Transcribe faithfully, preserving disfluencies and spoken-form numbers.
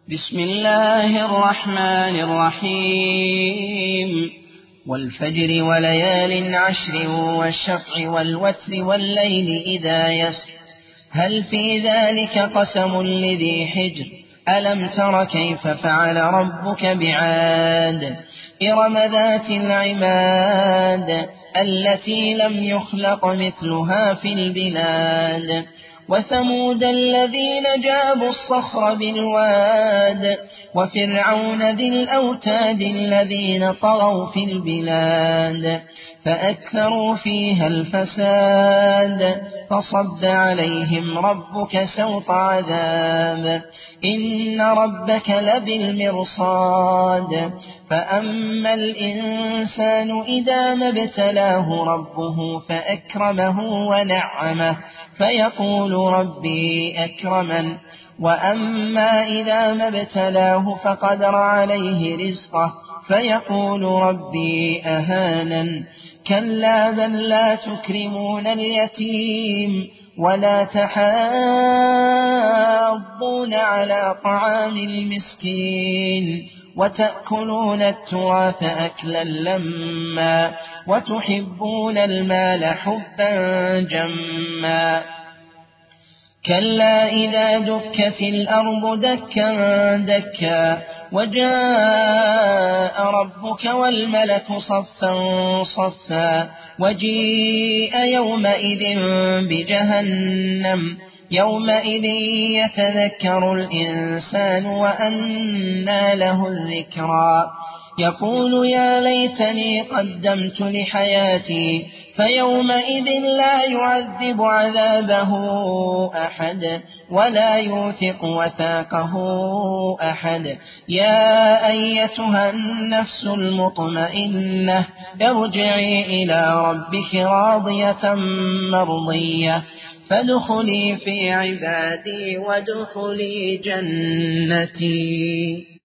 بسم الله الرحمن الرحيم والفجر وليال عشر والشفع والوتر والليل إذا يسر هل في ذلك قسم لذي حجر ألم تر كيف فعل ربك بعاد إرم ذات العماد التي لم يخلق مثلها في البلاد وثمود الذين جابوا الصخر بالواد وفرعون ذي الأوتاد الذين طغوا في البلاد فأكثروا فيها الفساد فصب عليهم ربك سوط عذاب إن ربك لبالمرصاد فأما الإنسان إذا ما ابتلاه ربه فأكرمه ونعمه فيقول ربي أكرمن وأما إذا ما ابتلاه فقدر عليه رزقه فيقول ربي أهانن كلا بل لا تكرمون اليتيم ولا تحاضون على طعام المسكين وتأكلون التراث أكلا لما وتحبون المال حبا جما كلا إذا دكت الأرض دكا دكا وجاء ربك والملك صفا صفا وجيء يومئذ بجهنم يومئذ يتذكر الإنسان وأنى له الذكرى يقول يا ليتني قدمت لحياتي فيومئذ لا يعذب عذابه أحد ولا يوثق وثاقه أحد يا أيتها النفس المطمئنة ارجعي إلى ربك راضية مرضية فادخلي في عبادي وادخلي جنتي.